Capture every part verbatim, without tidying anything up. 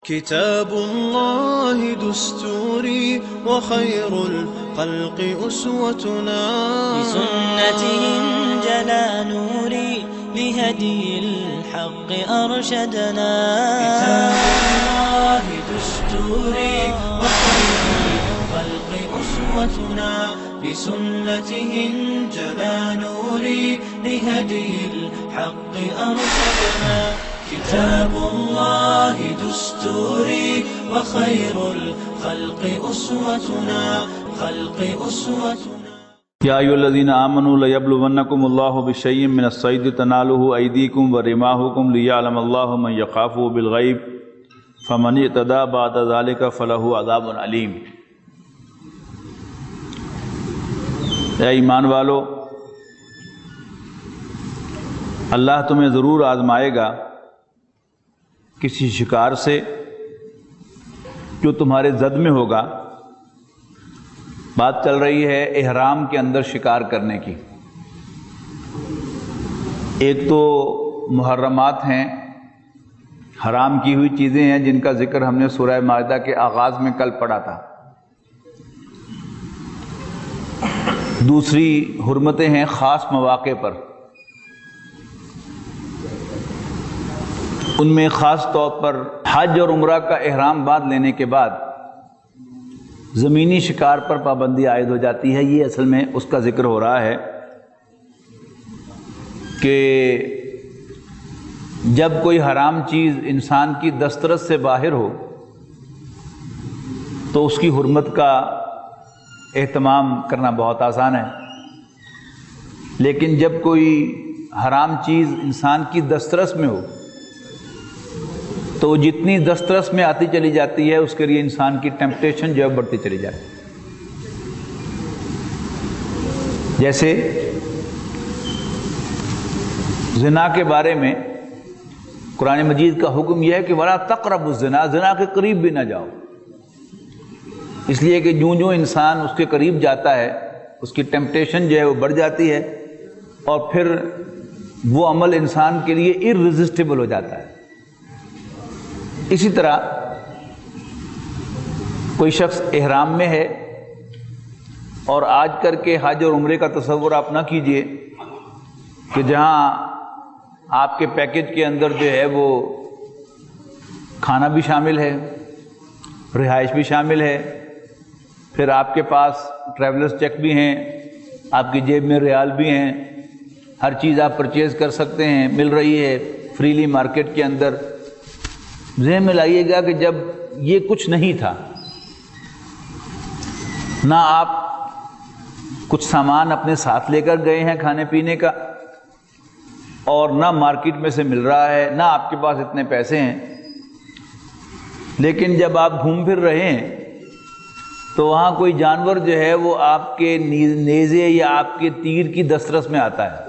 كتاب الله دستوري وخير الخلق أسوتنا بسنته انجلى نوري لهدي الحق أرشدنا كتاب الله دستوري وخير الخلق أسوتنا بسنته انجلى نوري لهدي الحق أرشدنا كتاب الله دستوري وخير الخلق أسوتنا خلق أسوتنا يا أيها الذين آمنوا ليبلونكم الله بشيء من الصيد تناله أيديكم ورماحكم ليعلم الله من يخافه بالغيب فمن اعتدى بعد ذلك فله عذاب أليم۔ اے ایمان والو، اللہ تمہیں ضرور آزمائے گا کسی شکار سے جو تمہارے زد میں ہوگا۔ بات چل رہی ہے احرام کے اندر شکار کرنے کی۔ ایک تو محرمات ہیں، حرام کی ہوئی چیزیں ہیں جن کا ذکر ہم نے سورہ مائدہ کے آغاز میں کل پڑھا تھا۔ دوسری حرمتیں ہیں خاص مواقع پر، ان میں خاص طور پر حج اور عمرہ کا احرام باندھ لینے کے بعد زمینی شکار پر پابندی عائد ہو جاتی ہے۔ یہ اصل میں اس کا ذکر ہو رہا ہے کہ جب کوئی حرام چیز انسان کی دسترس سے باہر ہو تو اس کی حرمت کا اہتمام کرنا بہت آسان ہے، لیکن جب کوئی حرام چیز انسان کی دسترس میں ہو تو جتنی دسترس میں آتی چلی جاتی ہے اس کے لیے انسان کی ٹیمپٹیشن جو ہے بڑھتی چلی جاتی ہے۔ جیسے زنا کے بارے میں قرآن مجید کا حکم یہ ہے کہ وَلَا تَقْرَبُوا الزِّنَا، زنا کے قریب بھی نہ جاؤ، اس لیے کہ جوں جوں انسان اس کے قریب جاتا ہے اس کی ٹیمپٹیشن جو ہے وہ بڑھ جاتی ہے اور پھر وہ عمل انسان کے لیے ارریزسٹیبل ہو جاتا ہے۔ اسی طرح کوئی شخص احرام میں ہے اور آج کر کے حج اور عمرے کا تصور آپ نہ کیجئے کہ جہاں آپ کے پیکج کے اندر جو ہے وہ کھانا بھی شامل ہے، رہائش بھی شامل ہے، پھر آپ کے پاس ٹریولرز چیک بھی ہیں، آپ کی جیب میں ریال بھی ہیں، ہر چیز آپ پرچیز کر سکتے ہیں، مل رہی ہے فریلی مارکیٹ کے اندر۔ ذہن میں لائیے گا کہ جب یہ کچھ نہیں تھا، نہ آپ کچھ سامان اپنے ساتھ لے کر گئے ہیں کھانے پینے کا، اور نہ مارکیٹ میں سے مل رہا ہے، نہ آپ کے پاس اتنے پیسے ہیں، لیکن جب آپ گھوم پھر رہے ہیں تو وہاں کوئی جانور جو ہے وہ آپ کے نیزے یا آپ کے تیر کی دسترس میں آتا ہے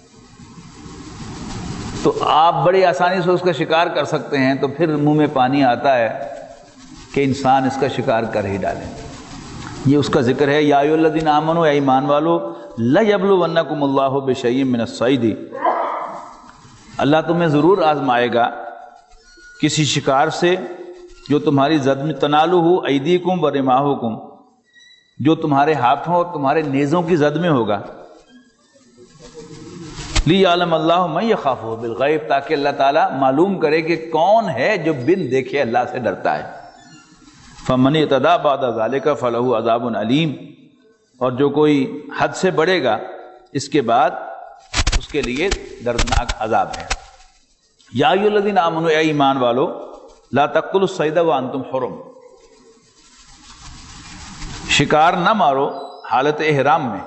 تو آپ بڑی آسانی سے اس کا شکار کر سکتے ہیں، تو پھر منہ میں پانی آتا ہے کہ انسان اس کا شکار کر ہی ڈالے۔ یہ اس کا ذکر ہے، یا ایھا الذین آمنوا، اے ایمان والو، لیبلونکم اللہ بشیء من الصید، اللہ تمہیں ضرور آزمائے گا کسی شکار سے جو تمہاری زد میں، تنالہ ایدیکم ورماحکم، جو تمہارے ہاتھوں اور تمہارے نیزوں کی زد میں ہوگا، لیعلم اللہ من یخافہ بالغیب، تاکہ اللہ تعالیٰ معلوم کرے کہ کون ہے جو بن دیکھے اللہ سے ڈرتا ہے۔ فمن اعتدی بعد ذلک فلہ عذاب علیم، اور جو کوئی حد سے بڑھے گا اس کے بعد اس کے لیے دردناک عذاب ہے۔ یا ایھا الذین آمنوا، اے ایمان والو، لا تقتلوا الصید وانتم حرم، شکار نہ مارو حالت احرام میں۔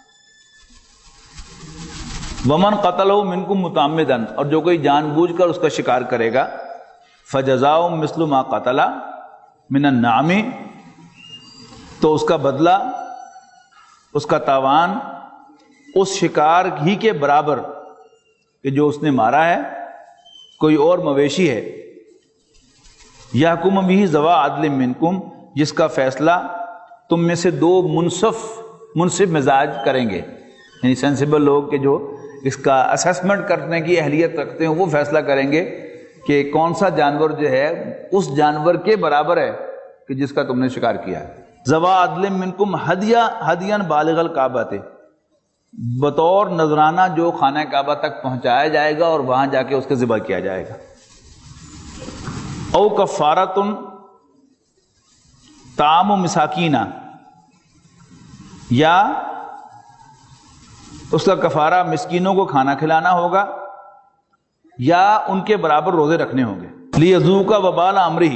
ومن قتلہ منکم متعمدا، اور جو کوئی جان بوجھ کر اس کا شکار کرے گا، فجزاء مثل ما قتل من النعم، تو اس کا بدلہ، اس کا تاوان اس شکار ہی کے برابر کہ جو اس نے مارا ہے، کوئی اور مویشی ہے، یحکم بہ ذوی عدل منکم، جس کا فیصلہ تم میں سے دو منصف منصف مزاج کریں گے، یعنی سینسیبل لوگ کہ جو اس کا اسیسمنٹ کرنے کی اہلیت رکھتے ہیں، وہ فیصلہ کریں گے کہ کون سا جانور جو ہے اس جانور کے برابر ہے کہ جس کا تم نے شکار کیا ہے. ذوا عدل منکم ہدیہ ہدیاً بالغ الکعبہ، بطور نذرانہ جو خانہ کعبہ تک پہنچایا جائے گا اور وہاں جا کے اس کے ذبح کیا جائے گا. او کفارۃ طعام مساکینہ، یا اس کا کفارہ مسکینوں کو کھانا کھلانا ہوگا، یا ان کے برابر روزے رکھنے ہوں گے. لیذوق وبال امرہ،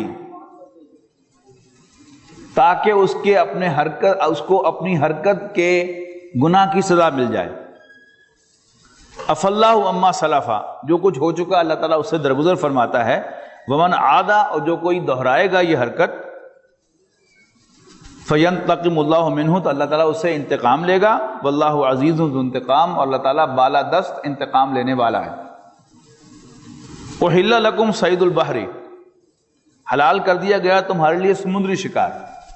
تاکہ اس کے اپنے حرکت اس کو اپنی حرکت کے گناہ کی سزا مل جائے. عفا اللہ عما سلفا، جو کچھ ہو چکا اللہ تعالیٰ اس سے درگزر فرماتا ہے. ومن عادا، اور جو کوئی دہرائے گا یہ حرکت، فینتقم اللہ منہ، تو اللہ تعالیٰ اس سے انتقام لے گا. واللہ عزیز ذو انتقام، اور اللہ تعالیٰ بالا دست انتقام لینے والا ہے. احل لکم صید البحر، حلال کر دیا گیا تمہارے لیے سمندری شکار.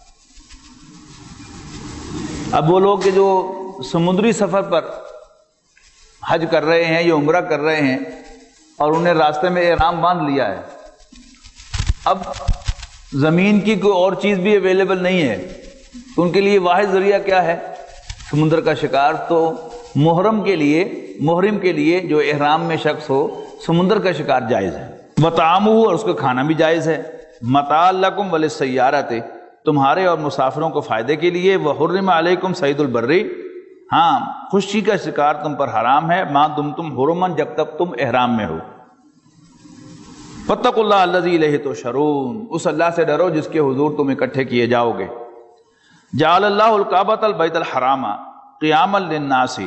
اب وہ لوگ کہ جو سمندری سفر پر حج کر رہے ہیں یا عمرہ کر رہے ہیں اور انہیں راستے میں احرام باندھ لیا ہے، اب زمین کی کوئی اور چیز بھی اویلیبل نہیں ہے، تو ان کے لیے واحد ذریعہ کیا ہے؟ سمندر کا شکار. تو محرم کے لیے محرم کے لیے جو احرام میں شخص ہو، سمندر کا شکار جائز ہے. وطعامہ، اور اس کا کھانا بھی جائز ہے. متاع لکم وللسیارۃ، تمہارے اور مسافروں کو فائدے کے لیے. وحرم علیکم صید البر، ہاں خشکی کا شکار تم پر حرام ہے. ما دمتم حرمن، جب تک تم احرام میں ہو. فاتقوا اللہ الذی الیہ تحشرون، اس اللہ سے ڈرو جس کے حضور تم اکٹھے کیے جاؤ گے. جعل اللہ الکعبۃ البیت الحرام قیاما للناس،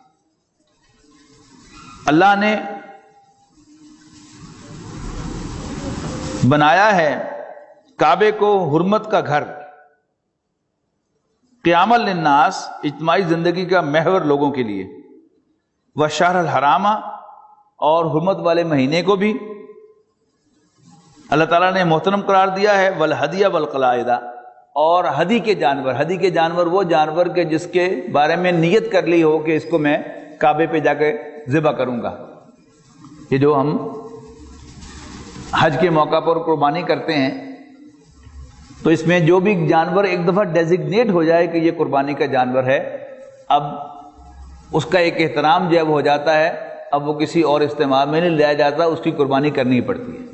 اللہ نے بنایا ہے کعبے کو حرمت کا گھر، قیاما للناس اجتماعی زندگی کا محور لوگوں کے لیے. والشہر الحرام، اور حرمت والے مہینے کو بھی اللہ تعالیٰ نے محترم قرار دیا ہے. والہدی والقلائد، اور ہدی کے جانور. ہدی کے جانور وہ جانور کے جس کے بارے میں نیت کر لی ہو کہ اس کو میں کعبے پہ جا کے ذبح کروں گا. یہ جو ہم حج کے موقع پر قربانی کرتے ہیں، تو اس میں جو بھی جانور ایک دفعہ ڈیزگنیٹ ہو جائے کہ یہ قربانی کا جانور ہے، اب اس کا ایک احترام جو ہے وہ ہو جاتا ہے، اب وہ کسی اور استعمال میں نہیں لیا جاتا، اس کی قربانی کرنی پڑتی ہے.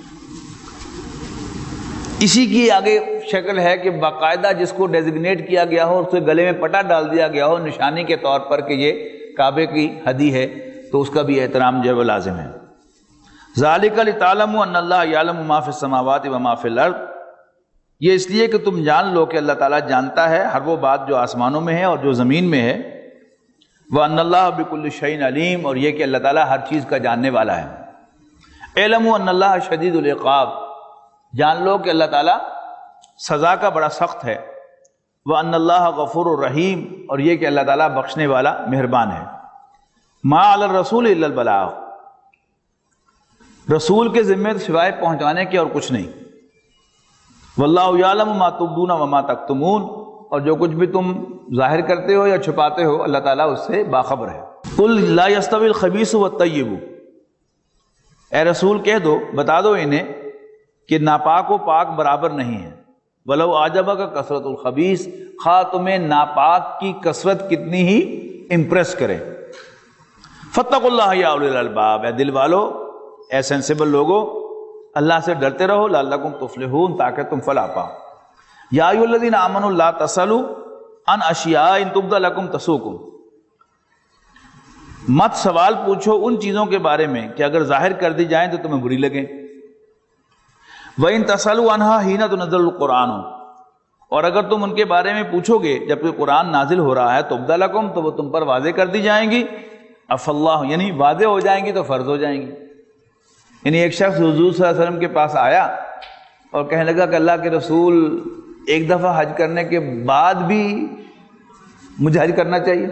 اسی کی آگے شکل ہے کہ باقاعدہ جس کو ڈیزگنیٹ کیا گیا ہو، اس کے گلے میں پٹا ڈال دیا گیا ہو نشانی کے طور پر کہ یہ کعبے کی ہدی ہے، تو اس کا بھی احترام جو ہے وہ لازم ہے. ذالک لتعلموا ان اللہ یعلم ما فی السماوات و ما فی الارض، یہ اس لیے کہ تم جان لو کہ اللہ تعالیٰ جانتا ہے ہر وہ بات جو آسمانوں میں ہے اور جو زمین میں ہے. وان اللہ بکل شیء علیم، اور یہ کہ اللہ تعالیٰ ہر چیز کا جاننے والا ہے. اعلموا ان اللہ شدید العقاب، جان لو کہ اللہ تعالیٰ سزا کا بڑا سخت ہے. وان اللہ غفور الرحیم، اور یہ کہ اللہ تعالیٰ بخشنے والا مہربان ہے. ما علی الرسول الا البلاغ، رسول کے ذمہ سوائے پہنچانے کے اور کچھ نہیں. واللہ یعلم ما تبدون وما تکتمون، اور جو کچھ بھی تم ظاہر کرتے ہو یا چھپاتے ہو اللہ تعالیٰ اس سے باخبر ہے. قل لا یستوی الخبیث والطیب، اے رسول کہہ دو، بتا دو انہیں کہ ناپاک و پاک برابر نہیں ہے. ولو اعجبک کثرت الخبیث، خواہ تمہیں ناپاک کی کثرت کتنی ہی امپریس کرے. فاتقوا اللہ یا اولی الالباب، اے دل والو، اے سینسیبل لوگو، اللہ سے ڈرتے رہو. لعلکم تفلحون، تاکہ تم فلاح پاؤ. یا ایھا الذین آمنوا لا تسألوا عن اشیاء ان تبد لکم تسؤکم، مت سوال پوچھو ان چیزوں کے بارے میں کہ اگر ظاہر کر دی جائیں تو تمہیں بری لگیں. وَإِن تَسْأَلُوا عَنْهَا حِينَ تُنَزَّلُ الْقُرْآنُ، اور اگر تم ان کے بارے میں پوچھو گے جبکہ قرآن نازل ہو رہا ہے، تُبْدَ لَكُمْ، تو وہ تم پر واضح کر دی جائیں گی. عَفَا اللَّهُ، یعنی واضح ہو جائیں گی تو فرض ہو جائیں گی. یعنی ایک شخص حضور صلی اللہ علیہ وسلم کے پاس آیا اور کہنے لگا کہ اللہ کے رسول ایک دفعہ حج کرنے کے بعد بھی مجھے حج کرنا چاہیے.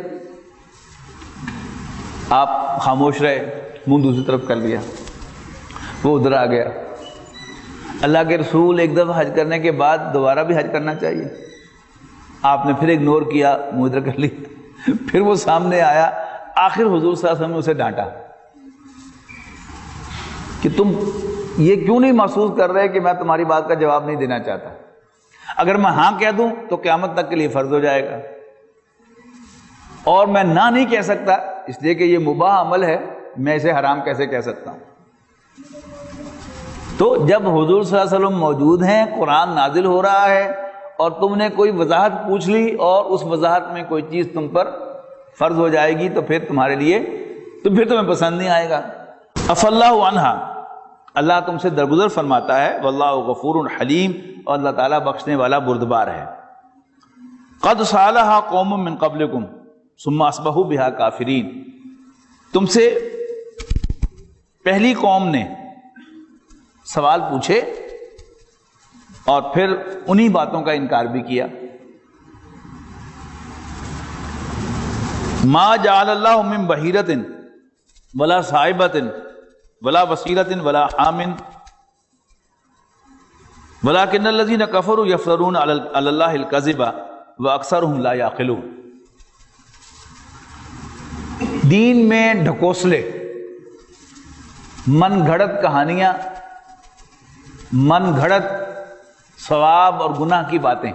آپ خاموش رہے، منہ دوسری طرف کر لیا. وہ ادھر آ گیا، اللہ کے رسول ایک دفعہ حج کرنے کے بعد دوبارہ بھی حج کرنا چاہیے. آپ نے پھر اگنور کیا، منہ ادھر کر لی. پھر وہ سامنے آیا، آخر حضور صلی اللہ علیہ وسلم نے اسے ڈانٹا کہ تم یہ کیوں نہیں محسوس کر رہے کہ میں تمہاری بات کا جواب نہیں دینا چاہتا؟ اگر میں ہاں کہہ دوں تو قیامت تک کے لیے فرض ہو جائے گا، اور میں نہ نہیں کہہ سکتا اس لیے کہ یہ مباح عمل ہے، میں اسے حرام کیسے کہہ سکتا ہوں؟ تو جب حضور صلی اللہ علیہ وسلم موجود ہیں، قرآن نازل ہو رہا ہے، اور تم نے کوئی وضاحت پوچھ لی اور اس وضاحت میں کوئی چیز تم پر فرض ہو جائے گی، تو پھر تمہارے لیے تو پھر تمہیں پسند نہیں آئے گا۔ عفا اللہ عنہا، اللہ تم سے درگزر فرماتا ہے، واللہ غفور حلیم، اور اللہ تعالیٰ بخشنے والا بردبار ہے۔ قد سالھا قوم من قبلکم ثم اصبحوا بها کافرین، تم سے پہلی قوم نے سوال پوچھے اور پھر انہی باتوں کا انکار بھی کیا۔ ما جعل اللہ من بحیرۃ ولا صائبۃ ولا وصیلۃ ولا حام ولکن الذین کفروا یفترون علی اللہ الکذب واکثرهم لا یعقلون۔ دین میں ڈھکوسلے، من گھڑت کہانیاں، من گھڑت ثواب اور گناہ کی باتیں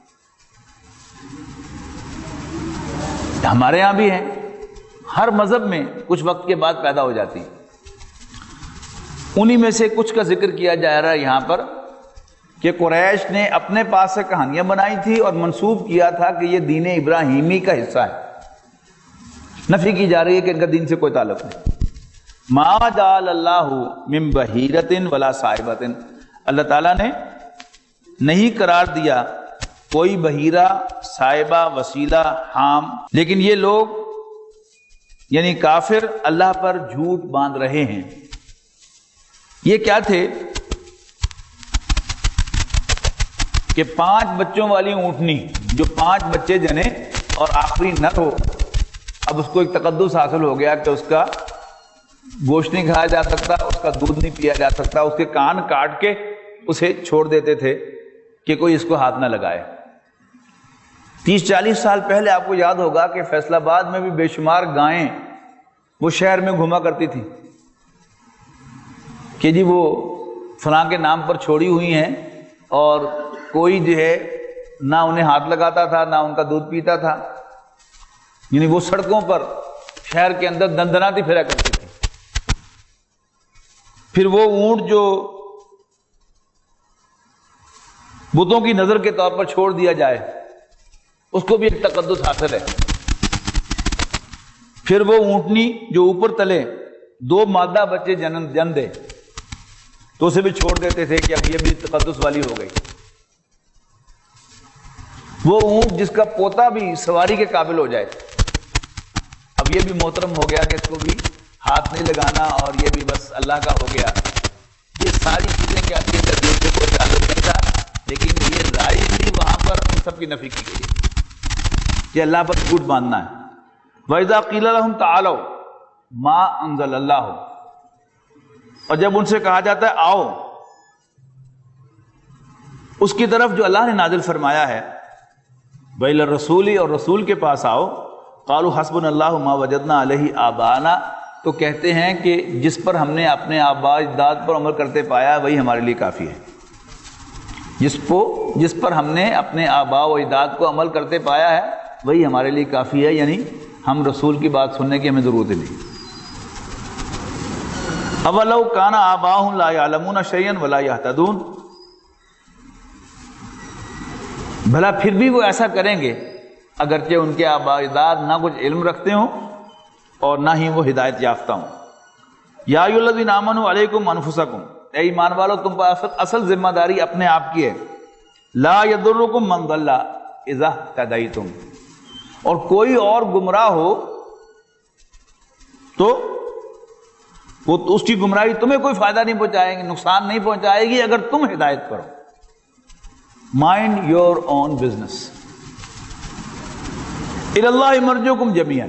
ہمارے یہاں بھی ہیں، ہر مذہب میں کچھ وقت کے بعد پیدا ہو جاتی ہیں۔ انہی میں سے کچھ کا ذکر کیا جا رہا ہے یہاں پر کہ قریش نے اپنے پاس سے کہانیاں بنائی تھی اور منسوب کیا تھا کہ یہ دین ابراہیمی کا حصہ ہے۔ نفی کی جا رہی ہے کہ ان کا دین سے کوئی تعلق نہیں۔ ما جعل اللہ من بحیرۃ ولا صائبۃ، اللہ تعالیٰ نے نہیں قرار دیا کوئی بحیرہ، صائبہ، وسیلہ، حام، لیکن یہ لوگ یعنی کافر اللہ پر جھوٹ باندھ رہے ہیں۔ یہ کیا تھے کہ پانچ بچوں والی اونٹنی جو پانچ بچے جنے اور آخری نر ہو، اب اس کو ایک تقدس حاصل ہو گیا کہ اس کا گوشت نہیں کھایا جا سکتا، اس کا دودھ نہیں پیا جا سکتا، اس کے کان کاٹ کے اسے چھوڑ دیتے تھے کہ کوئی اس کو ہاتھ نہ لگائے۔ تیس چالیس سال پہلے آپ کو یاد ہوگا کہ فیصل آباد میں بھی بے شمار گائیں وہ شہر میں گھوما کرتی تھی کہ جی وہ فلاں کے نام پر چھوڑی ہوئی ہیں، اور کوئی جو ہے نہ انہیں ہاتھ لگاتا تھا نہ ان کا دودھ پیتا تھا، یعنی وہ سڑکوں پر شہر کے اندر دندناتی پھرا کرتی تھی۔ پھر وہ اونٹ جو بتوں کی نظر کے طور پر چھوڑ دیا جائے، اس کو بھی ایک تقدس حاصل ہے۔ پھر وہ اونٹنی جو اوپر تلے دو مادہ بچے جنم جن دے تو اسے بھی چھوڑ دیتے تھے کہ اب یہ بھی تقدس والی ہو گئی۔ وہ اونٹ جس کا پوتا بھی سواری کے قابل ہو جائے، اب یہ بھی محترم ہو گیا کہ اس کو بھی ہاتھ نہیں لگانا اور یہ بھی بس اللہ کا ہو گیا۔ یہ ساری چیزیں کیا تھی؟ تربیت سے کوئی تعلق نہیں تھا، لیکن یہ رائے بھی وہاں پر ان سب کی نفی کی گئی کہ اللہ پر جھوٹ باندھنا ہے۔ وَإِذَا قِيلَ لَهُمْ تَعَالَوْا مَا أَنزَلَ اللَّهُ، اور جب ان سے کہا جاتا ہے آؤ اس کی طرف جو اللہ نے نازل فرمایا ہے، وَإِلَى الرَّسُولِ، اور رسول کے پاس آؤ، قَالُوا حَسْبُنَا اللَّهُ مَا وَجَدْنَا عَلَيْهِ آبَاءَنَا، تو کہتے ہیں کہ جس پر ہم نے اپنے آباء اجداد پر عمل کرتے پایا وہی ہمارے لیے کافی ہے۔ جس کو جس پر ہم نے اپنے آباء و اجداد کو عمل کرتے پایا ہے وہی ہمارے لیے کافی ہے، یعنی ہم رسول کی بات سننے کی ہمیں ضرورت نہیں۔ اولو کان آباؤہم لا یعلمون شیئا ولا یہتدون، بھلا پھر بھی وہ ایسا کریں گے اگرچہ ان کے آباء اجداد نہ کچھ علم رکھتے ہوں اور نہ ہی وہ ہدایت یافتہ ہوں۔ یا ایھا الذین آمنوا علیکم انفسکم، اے ایمان والو تم پر اصل, اصل ذمہ داری اپنے آپ کی ہے۔ لا یضرکم من ضل اذا اہتدیتم، اور کوئی اور گمراہ ہو تو وہ اس کی گمراہی تمہیں کوئی فائدہ نہیں پہنچائے گی، نقصان نہیں پہنچائے گی اگر تم ہدایت کرو۔ مائنڈ یور اون بزنس، الی اللہ مرجعکم جمیعا،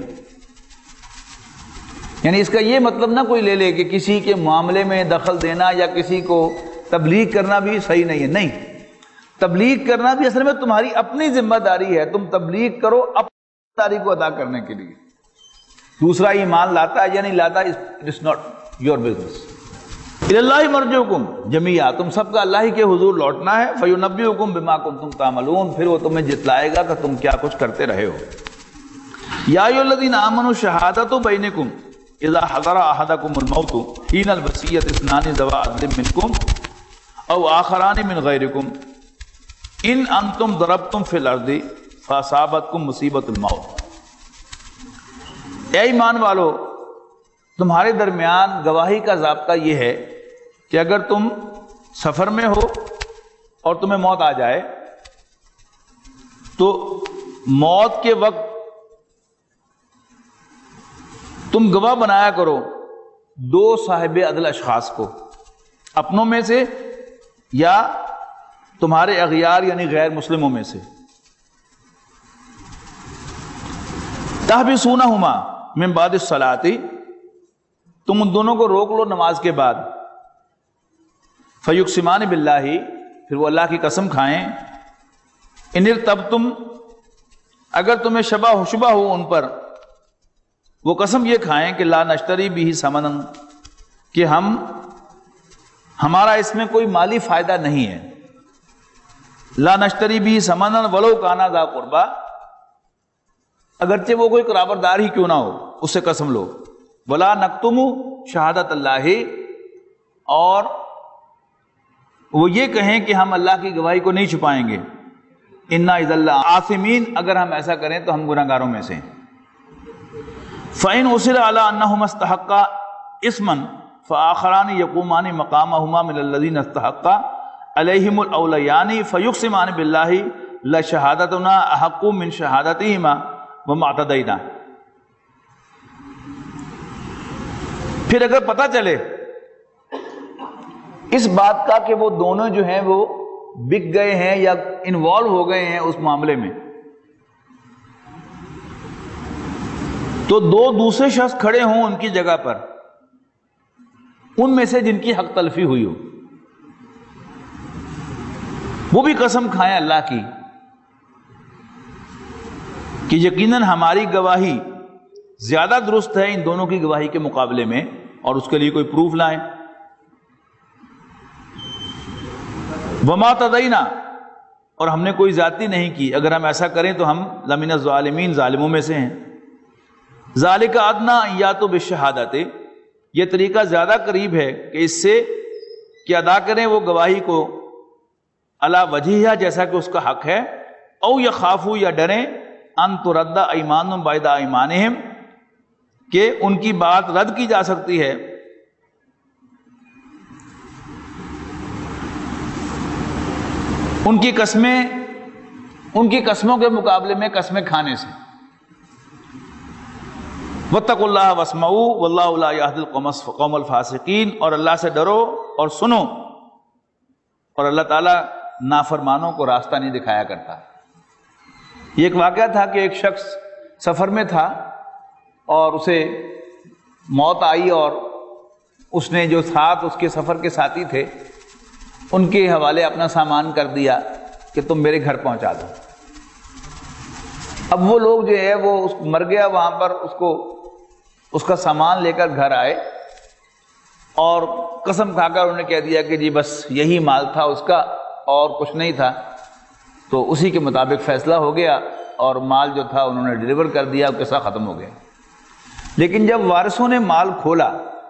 یعنی اس کا یہ مطلب نہ کوئی لے لے کہ کسی کے معاملے میں دخل دینا یا کسی کو تبلیغ کرنا بھی صحیح نہیں ہے۔ نہیں، تبلیغ کرنا بھی اصل میں تمہاری اپنی ذمہ داری ہے، تم تبلیغ کرو اپنی ذمہ داری کو ادا کرنے کے لیے۔ دوسرا ایمان لاتا ہے یا نہیں لاتا، اٹس ناٹ یور بزنس۔ اللہ مرجعکم جمیعا، تم سب کا اللہ ہی کے حضور لوٹنا ہے، فینبئکم بما کنتم تعملون، پھر وہ تمہیں جتلائے گا کہ تم کیا کچھ کرتے رہے ہو۔ یا ایھا الذین آمنوا شہادۃ بینکم اذا حضر احدکم الموت حین الوصیۃ اثنان ذوی عدل منکم او آخران من غیرکم ان انتم ضربتم فی الارض فاصابتکم مصیبۃ الموت۔ اے ایمان والو، تمہارے درمیان گواہی کا ضابطہ یہ ہے کہ اگر تم سفر میں ہو اور تمہیں موت آ جائے تو موت کے وقت تم گواہ بنایا کرو دو صاحب عدل اشخاص کو، اپنوں میں سے یا تمہارے اغیار یعنی غیر مسلموں میں سے۔ تحبسونہما من بعد الصلاۃ، تم ان دونوں کو روک لو نماز کے بعد۔ فیقسمان باللہ، پھر وہ اللہ کی قسم کھائیں۔ ان ارتبتم، اگر تمہیں شبہ و شبہ ہو ان پر، وہ قسم یہ کھائیں کہ لا نشتری بھی ثمنا، کہ ہم ہمارا اس میں کوئی مالی فائدہ نہیں ہے۔ لا نشتری بھی ثمنا ولو کانا ذا قربا، اگرچہ وہ کوئی قرابتدار ہی کیوں نہ ہو، اس سے قسم لو۔ ولا نکتم شہادت اللہ، اور وہ یہ کہیں کہ ہم اللہ کی گواہی کو نہیں چھپائیں گے۔ انا اذا لآثمین، اگر ہم ایسا کریں تو ہم گناہ گاروں میں سے ہیں۔ فإن أُصِرَ عَلَىٰ أَنَّهُمَا اسْتَحَقَّا إِثْمًا فَآخَرَانِ يَقُومَانِ مَقَامَهُمَا مِنَ الَّذِينَ اسْتَحَقَّا عَلَيْهِمُ الْأَوْلَيَانِ فَيُقْسِمَانِ بِاللَّهِ لَشَهَادَتُنَا أَحَقُّ مِنْ شَهَادَتِهِمَا وَمَا اعْتَدَيْنَا۔ پھر اگر پتہ چلے اس بات کا کہ وہ دونوں جو ہیں وہ بک گئے ہیں یا انوالو ہو گئے ہیں اس معاملے میں، تو دو دوسرے شخص کھڑے ہوں ان کی جگہ پر، ان میں سے جن کی حق تلفی ہوئی ہو، وہ بھی قسم کھائیں اللہ کی کہ یقیناً ہماری گواہی زیادہ درست ہے ان دونوں کی گواہی کے مقابلے میں، اور اس کے لیے کوئی پروف لائیں۔ وما تدینا، اور ہم نے کوئی زیادتی نہیں کی، اگر ہم ایسا کریں تو ہم لمن الظالمین، ظالموں میں سے ہیں۔ ذالک ادنی ان یاتوا بالشہادۃ، یہ طریقہ زیادہ قریب ہے کہ اس سے کہ ادا کریں وہ گواہی کو علی وجہہا، جیسا کہ اس کا حق ہے، او یخافوا، یا ڈریں، ان ترد ایمان بعد ایمانہم، کہ ان کی بات رد کی جا سکتی ہے ان کی قسمیں ان کی قسموں کے مقابلے میں قسمیں کھانے سے۔ واتقوا اللہ واسمعوا واللہ لا یہدی القوم الفاسقین، اور اللہ سے ڈرو اور سنو، اور اللہ تعالیٰ نافرمانوں کو راستہ نہیں دکھایا کرتا۔ یہ ایک واقعہ تھا کہ ایک شخص سفر میں تھا اور اسے موت آئی، اور اس نے جو ساتھ اس کے سفر کے ساتھی تھے ان کے حوالے اپنا سامان کر دیا کہ تم میرے گھر پہنچا دو۔ اب وہ لوگ جو ہے وہ اس مر گیا وہاں پر، اس کو اس کا سامان لے کر گھر آئے اور قسم کھا کر انہوں نے کہہ دیا کہ جی بس یہی مال تھا اس کا اور کچھ نہیں تھا، تو اسی کے مطابق فیصلہ ہو گیا اور مال جو تھا انہوں نے ڈیلیور کر دیا، قصہ ختم ہو گیا۔ لیکن جب وارثوں نے مال کھولا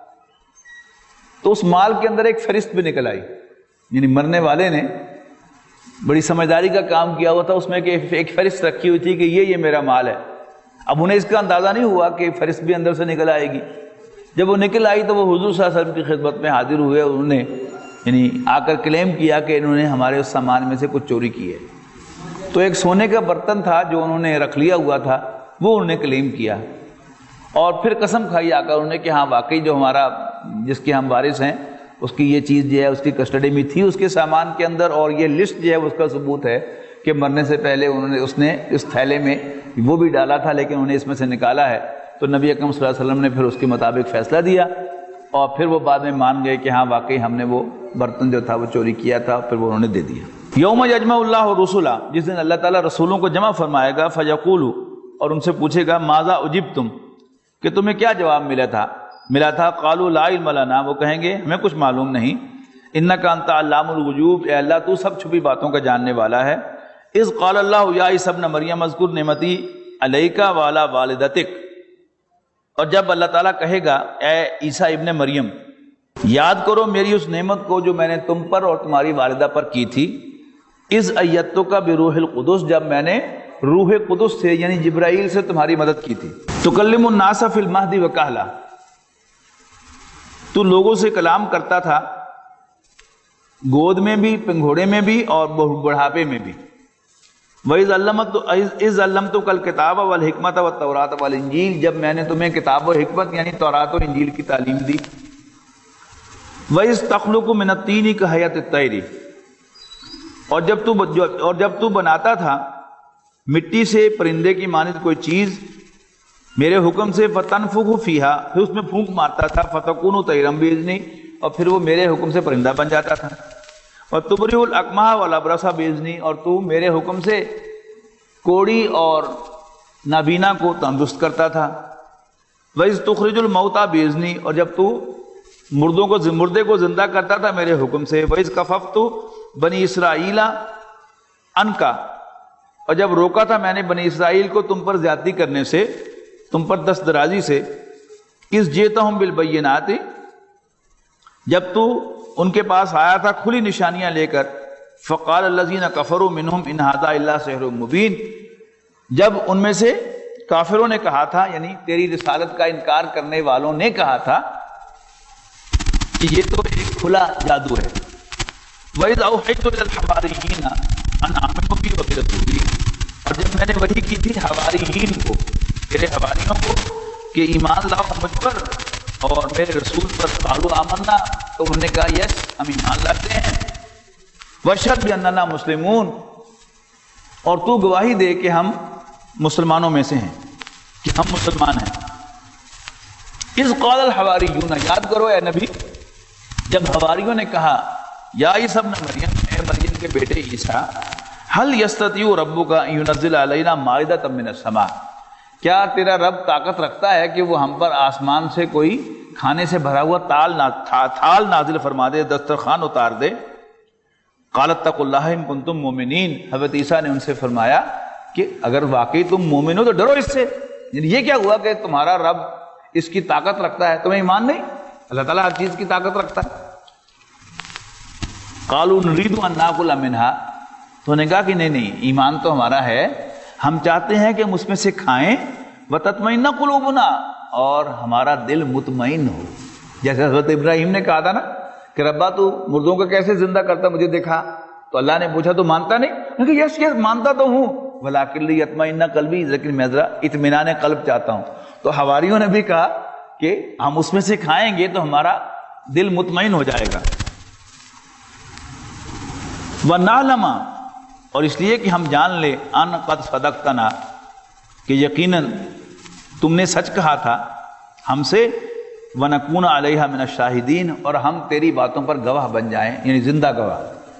تو اس مال کے اندر ایک فہرست بھی نکل آئی، یعنی مرنے والے نے بڑی سمجھداری کا کام کیا ہوا تھا، اس میں کہ ایک فہرست رکھی ہوئی تھی کہ یہ یہ میرا مال ہے۔ اب انہیں اس کا اندازہ نہیں ہوا کہ فہرست بھی اندر سے نکل آئے گی۔ جب وہ نکل آئی تو وہ حضور صلی اللہ علیہ وسلم کی خدمت میں حاضر ہوئے، انہوں نے یعنی آ کر کلیم کیا کہ انہوں نے ہمارے اس سامان میں سے کچھ چوری کی ہے۔ تو ایک سونے کا برتن تھا جو انہوں نے رکھ لیا ہوا تھا، وہ انہوں نے کلیم کیا، اور پھر قسم کھائی آ کر انہوں نے کہ ہاں واقعی جو ہمارا جس کے ہم وارث ہیں اس کی یہ چیز جو ہے اس کی کسٹڈی میں تھی اس کے سامان کے اندر، اور یہ لسٹ جو ہے اس کا ثبوت ہے کہ مرنے سے پہلے انہوں نے اس نے اس تھیلے میں وہ بھی ڈالا تھا لیکن انہوں نے اس میں سے نکالا ہے۔ تو نبی اکرم صلی اللہ علیہ وسلم نے پھر اس کے مطابق فیصلہ دیا، اور پھر وہ بعد میں مان گئے کہ ہاں واقعی ہم نے وہ برتن جو تھا وہ چوری کیا تھا، پھر وہ انہوں نے دے دیا۔ یوم یجمع اللہ الرسلا، جس دن اللہ تعالیٰ رسولوں کو جمع فرمائے گا، فیقول، اور ان سے پوچھے گا، ماذا اجبتم، کہ تمہیں کیا جواب ملا تھا، ملا تھا؟ قالوا لا علم لنا، وہ کہیں گے ہمیں کچھ معلوم نہیں. انک انت علام الغیوب، اے اللہ تو سب چھپی باتوں کا جاننے والا ہے. اذ قال اللہ یا عیسی ابن مریم اذکر نعمتی علیک وعلی والدتک، اور جب اللہ تعالیٰ کہے گا اے عیسیٰ ابن مریم یاد کرو میری اس نعمت کو جو میں نے تم پر اور تمہاری والدہ پر کی تھی. اذ ایدتک بروح القدس، جب میں نے روح قدس سے یعنی جبرائیل سے تمہاری مدد کی تھی. تکلم الناس فی المہد وکہلا، تو لوگوں سے کلام کرتا تھا گود میں بھی، پنگھوڑے میں بھی اور بڑھاپے میں بھی. وَإِذْ عَلَّمْتُ إِذْ عَلَّمْتُكَ الْكِتَابَ وَالْحِكْمَةَ وَالتَّوْرَاةَ وَالْإِنْجِيلَ، جب میں نے تمہیں کتاب و حکمت یعنی تورات و انجیل کی تعلیم دی. وَإِذْ تَخْلُقُ مِنَ الطِّينِ كَهَيْئَةِ الطَّيْرِ، اور جب تو اور جب تو بناتا تھا مٹی سے پرندے کی مانند کوئی چیز میرے حکم سے، فَتَنْفُخُ فِيهَا، پھر اس میں پھونک مارتا تھا، فَتَكُونُ طَيْرًا بِإِذْنِي، اور پھر وہ میرے حکم سے پرندہ بن جاتا تھا. وَتُبْرِئُ الْأَكْمَحَ وَالْأَبْرَصَ بِإِذْنِي، اور تو میرے حکم سے کوڑی اور نابینا کو تندرست کرتا تھا. وَإِذْ تُخْرِجُ الْمَوْتَى بِإِذْنِي، اور جب تو مردوں کو مردے کو زندہ کرتا تھا میرے حکم سے. وَإِذْ كَفَفْتُ بنی اسرائیل عنک، اور جب روکا تھا میں نے بنی اسرائیل کو تم پر زیادتی کرنے سے، تم پر دست درازی سے. اِذْ جِئْتَهُم بِالْبَيِّنَاتِ، جب تو ان کے پاس آیا تھا کھلی نشانیاں لے کر. فقال الذین کفروا منہم ان ھذا الا سحر مبین، جب ان میں سے کافروں نے کہا تھا یعنی تیری رسالت کا انکار کرنے والوں نے کہا تھا کہ یہ تو ایک کھلا جادو ہے. وَإِذْ أَوْحَيْتُ إِلَى الْحَوَارِيِّينَ أَنْ آمِنُوا بِي وَبِرَسُولِي، اور جب میں نے وحی کی تھی حواریین کو، میرے حواریوں کو کہ ایمان لاؤ مجھ پر اور میرے رسول پر. قالوا آمنا، تو انہوں نے کہا یس ہم ایمان لاتے ہیں. واشہد بأننا مسلمون، اور تو گواہی دے کہ ہم مسلمانوں میں سے ہیں، کہ ہم مسلمان ہیں. اذ قال الحواریون، یاد کرو اے نبی جب حواریوں نے کہا یا عیسی ابن مریم، اے مریم کے بیٹے عیسیٰ، هل یستطیع ربک ان ینزل علینا مائدۃ من السماء، کیا تیرا رب طاقت رکھتا ہے کہ وہ ہم پر آسمان سے کوئی کھانے سے بھرا ہوا تال تھال نازل فرما دے، دسترخوان اتار دے. قالت اتقوا اللہ ان کنتم مومنین، حضرت عیسیٰ نے ان سے فرمایا کہ اگر واقعی تم مومن ہو تو ڈرو اس سے. یہ کیا ہوا کہ تمہارا رب اس کی طاقت رکھتا ہے، تمہیں ایمان نہیں؟ اللہ تعالیٰ ہر چیز کی طاقت رکھتا ہے. قالوا نريد ان ناكل منها، تو نے کہا کہ نہیں نہیں ایمان تو ہمارا ہے، ہم چاہتے ہیں کہ ہم اس میں سے کھائیں. وتطمئن قلوبنا، اور ہمارا دل مطمئن ہو. جیسے حضرت ابراہیم نے کہا تھا نا کہ ربا تو مردوں کو کیسے زندہ کرتا مجھے دکھا، تو اللہ نے پوچھا تو مانتا نہیں؟ کہ یس یس مانتا تو ہوں، ولکن لیطمئن قلبی، لیکن میں ذرا اطمینان قلب چاہتا ہوں. تو حواریوں نے بھی کہا کہ ہم اس میں سے کھائیں گے تو ہمارا دل مطمئن ہو جائے گا. وَنَعْلَمَ، اور اس لیے کہ ہم جان لے، ان قد صدقتنا، کہ یقیناً تم نے سچ کہا تھا ہم سے. وَنَكُونَ عَلَيْهَا مِنَ الشَّاهِدِينَ، اور ہم تیری باتوں پر گواہ بن جائیں یعنی زندہ گواہ.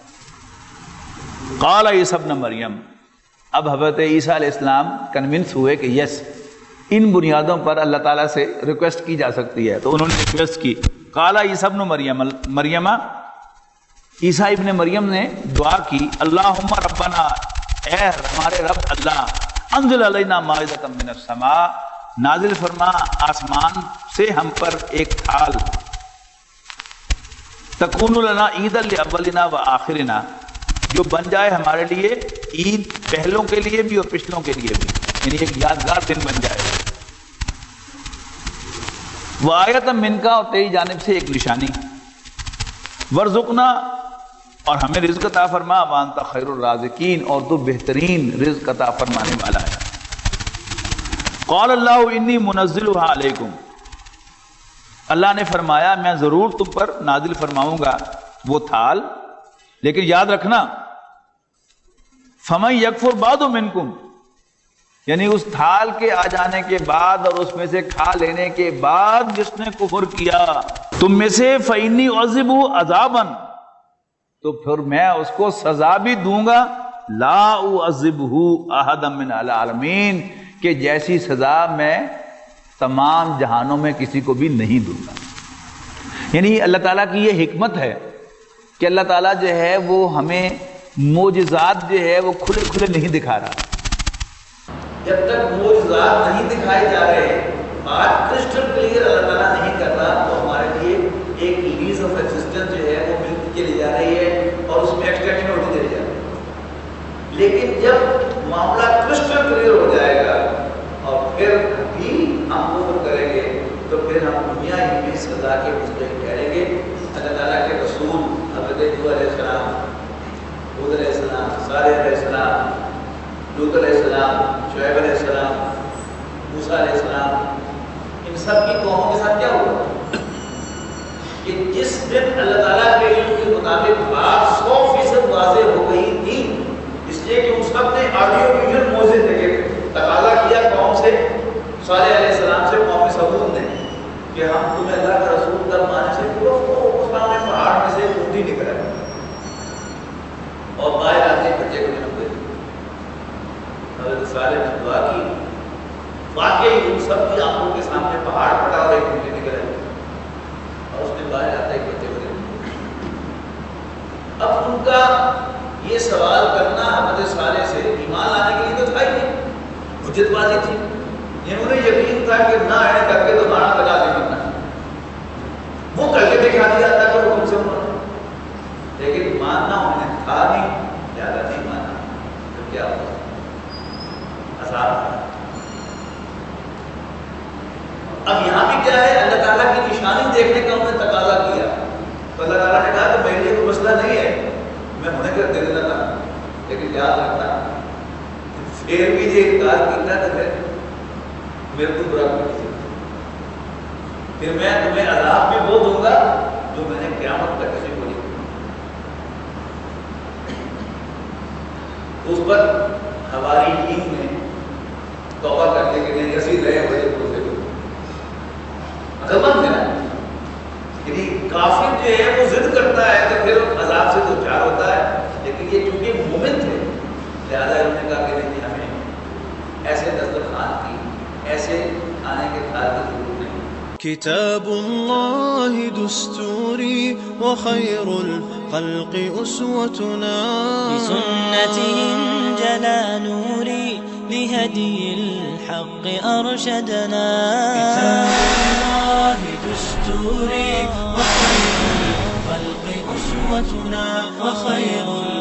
قال عیسی ابن مریم، اب حضرت عیسیٰ علیہ السلام کنونس ہوئے کہ یس ان بنیادوں پر اللہ تعالیٰ سے ریکویسٹ کی جا سکتی ہے، تو انہوں نے ریکویسٹ کی. قال عیسی ابن مریم مریم عیسیٰ ابن مریم نے دعا کی، اللہم ربنا، اے ہمارے رب اللہ، انزل علینا مائدۃ من السماء، نازل فرما آسمان سے ہم پر ایک تھال، تکون لنا عیدا لاولنا و آخرنا، جو بن جائے ہمارے لیے عید پہلوں کے لیے بھی اور پچھلوں کے لیے بھی، یعنی ایک یادگار دن بن جائے. وآیۃ منک، اور تیری جانب سے ایک نشانی. ورزقنا، اور ہمیں رزق عطا فرما. وانت خیر الرازقین، اور تو بہترین رزق عطا فرمانے والا ہے. قال اللہ انی منزلها علیکم، اللہ نے فرمایا میں ضرور تم پر نازل فرماؤں گا وہ تھال، لیکن یاد رکھنا فمن یکفر بعد منکم، یعنی اس تھال کے آ جانے کے بعد اور اس میں سے کھا لینے کے بعد جس نے کفر کیا تم میں سے، فإنی أعذبه عذابا، تو پھر میں اس کو سزا بھی دوں گا، لا أعذبه أحدا من العالمین، کہ جیسی سزا میں تمام جہانوں میں کسی کو بھی نہیں دوں گا. یعنی اللہ تعالیٰ کی یہ حکمت ہے کہ اللہ تعالیٰ جو ہے وہ ہمیں معجزات جو ہے وہ کھلے کھلے نہیں دکھا رہا. جب تک معجزات نہیں دکھائے جا رہے، آج کرسٹل کلیئر اللہ تعالیٰ نہیں کر رہا، تو ہمارے لیے ایک لیز آف ایگزسٹنس جو ہے وہ ملتی چلی جا رہی ہے اور اس میں ایکسٹینشن ہوتی چلی جا رہی ہے. لیکن جب معاملہ کرسٹل کلیئر ہو جائے گا اور پھر بھی ہم کفر کریں گے تو پھر ہم دنیا ہی میں سزا کے مستحق ٹھہریں گے. اللہ تعالیٰ کے رسول حضرت نوح علیہ السلام، ہود علیہ السلام، صالح علیہ السلام، لوط علیہ السلام، شعیب علیہ السلام، موسیٰ علیہ السلام، ان سب کی قوموں کے ساتھ کیا ہوا کہ جس دن اللہ تعالیٰ کے علم کے مطابق بات سو فیصد واضح ہو گئی تھی، اس لیے کہ ان سب نے آڈیو ویژن موجود دیکھے تھے، تقاضا کیا قوم سے، صالح علیہ السلام سے، قوم سمود نے کہ ہم تمہیں اللہ کا رسول کر مانے سے پورا اس سامنے پہاڑ میں سے اونٹی نکل ہے اور باہر آتے بچے کو جنم دے. حضرت صالح نے دعا کی، واقعی ان سب کی آنکھوں کے سامنے پہاڑ پڑا اور ایک اونٹی نکل ہے اور اس نے باہر آتے ایک بچے کو جنم دیا. اب ان کا یہ سوال کرنا حضرت صالح سے ایمان لانے کے لیے تو تھا ہی نہیں، حجت بازی تھی. انہوں نے یقین تھا کہ نہ آئے کر کے تو مانا لگا دے کرنا، وہ کر کے دکھا دیا تھا کہ حکم سے انہوں نے، لیکن ماننا انہیں تھا نہیں، زیادہ نہیں مانا. تو کیا ہوا؟ عذاب. اب یہاں بھی کیا ہے، اللہ تعالیٰ کی نشانی دیکھنے کا انہوں نے تقاضا کیا تو اللہ تعالیٰ نے کہا کہ میرے لیے کوئی مسئلہ نہیں ہے، میں ہونے کر دے دینا تھا، لیکن یاد رکھنا پھر بھی یہ انکار کرنا تو پھر میرے کو برا کر دیجیے، پھر میں تمہیں عذاب بھی وہ دوں گا جو میں نے قیامت تک کسی کو نہیں دیا. اس پر ہماری ٹیم نے توبہ کر کے کہ نہیں اسی رہے بڑے پروسے کو عقلمند ہے نا. یعنی کافر جو ہے وہ ضد کرتا ہے تو پھر عذاب سے دو چار ہوتا ہے، لیکن یہ چونکہ مومن تھے لہٰذا انہوں نے کہا کہ نہیں ہمیں ایسے دسترخوان کی ایسے آنے کے تھار کی ضرورت نہیں. كتاب الله دستوري وخير الخلق أسوتنا، بسنتهم جلا نوري لهدي الحق أرشدنا. كتاب الله دستوري وخير الخلق أسوتنا، وخير